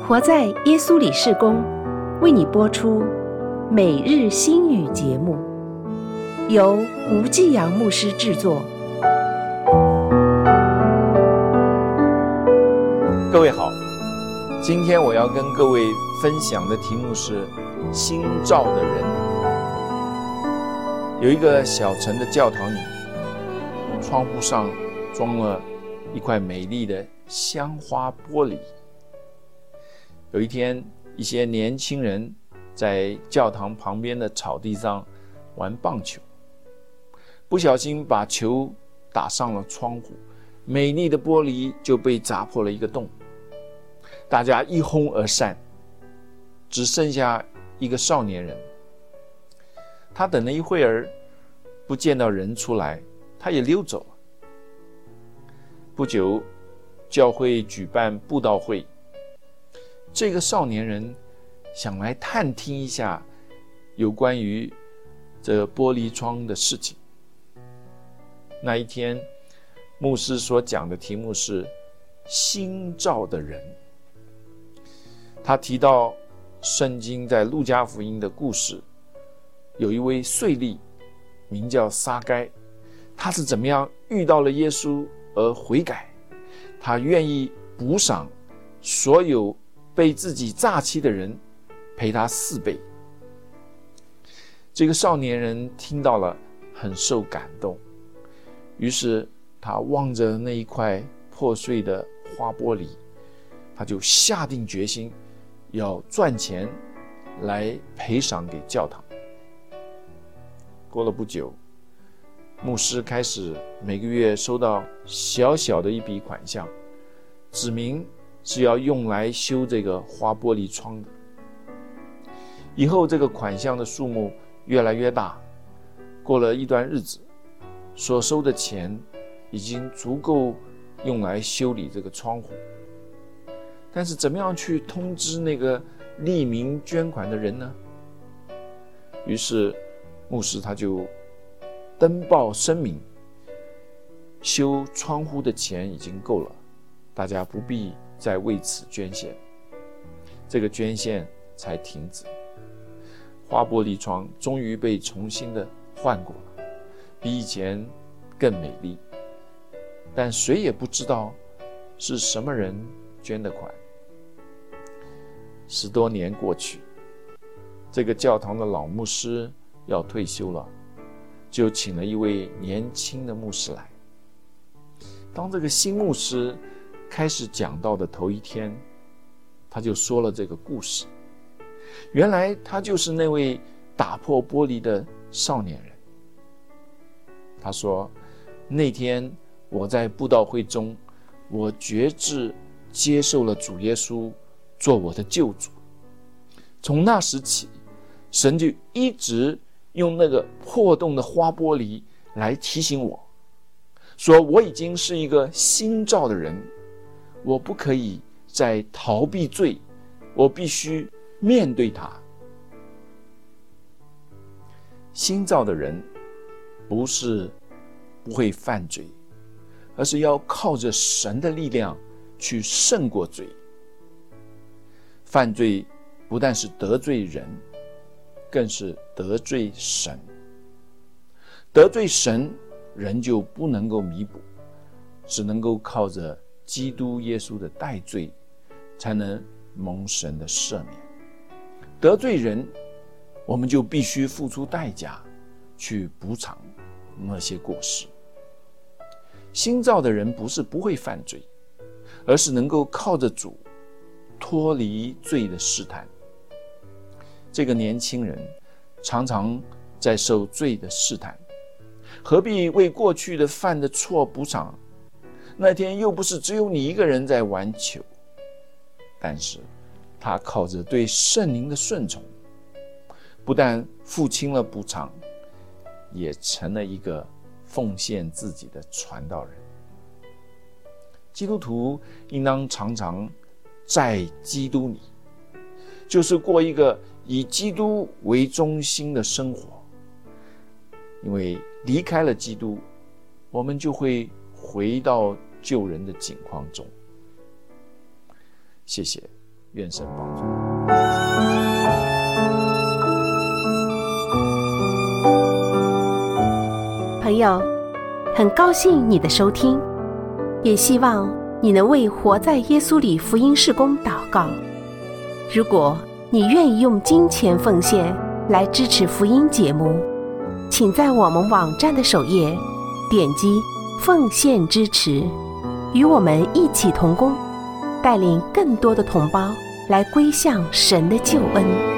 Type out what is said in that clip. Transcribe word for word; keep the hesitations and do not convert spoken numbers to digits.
活在耶稣里事工为你播出每日新语节目，由吴继阳牧师制作。 各位好，今天我要跟各位分享的题目是新造的人。有一个小城的教堂里，窗户上装了一块美丽的香花玻璃。有一天，一些年轻人在教堂旁边的草地上玩棒球，不小心把球打上了窗户，美丽的玻璃就被砸破了一个洞。大家一哄而散，只剩下一个少年人。他等了一会儿，不见到人出来，他也溜走了。不久，教会举办布道会，这个少年人想来探听一下有关于这玻璃窗的事情。那一天，牧师所讲的题目是新造的人。他提到圣经在路加福音的故事，有一位税吏名叫撒该，他是怎么样遇到了耶稣而悔改，他愿意补赏所有被自己诈欺的人，赔他四倍。这个少年人听到了，很受感动，于是他望着那一块破碎的花玻璃，他就下定决心要赚钱来赔偿给教堂。过了不久，牧师开始每个月收到小小的一笔款项，指明是要用来修这个花玻璃窗的。以后这个款项的数目越来越大，过了一段日子，所收的钱已经足够用来修理这个窗户。但是怎么样去通知那个匿名捐款的人呢？于是牧师他就登报声明，修窗户的钱已经够了，大家不必再为此捐献。这个捐献才停止，花玻璃窗终于被重新的换过了，比以前更美丽。但谁也不知道是什么人捐的款。十多年过去，这个教堂的老牧师要退休了，就请了一位年轻的牧师来。当这个新牧师开始讲道的头一天，他就说了这个故事。原来他就是那位打破玻璃的少年人。他说，那天我在布道会中，我决志接受了主耶稣做我的救主。从那时起，神就一直用那个破洞的花玻璃来提醒我，说我已经是一个新造的人，我不可以再逃避罪，我必须面对它。新造的人不是不会犯罪，而是要靠着神的力量去胜过罪。犯罪不但是得罪人，更是得罪神。得罪神，人就不能够弥补，只能够靠着基督耶稣的代罪，才能蒙神的赦免。得罪人，我们就必须付出代价去补偿那些过失。新造的人不是不会犯罪，而是能够靠着主脱离罪的试探。这个年轻人常常在受罪的试探，何必为过去的犯的错补偿？那天又不是只有你一个人在玩球。但是他靠着对圣灵的顺从，不但付清了补偿，也成了一个奉献自己的传道人。基督徒应当常常在基督里，就是过一个以基督为中心的生活。因为离开了基督，我们就会回到救人的境况中。谢谢， 愿神帮助。 朋友，很高兴你的收听，也希望你能为活在耶稣里福音事工祷告。如果你愿意用金钱奉献来支持福音节目，请在我们网站的首页点击奉献支持，与我们一起同工，带领更多的同胞来归向神的救恩。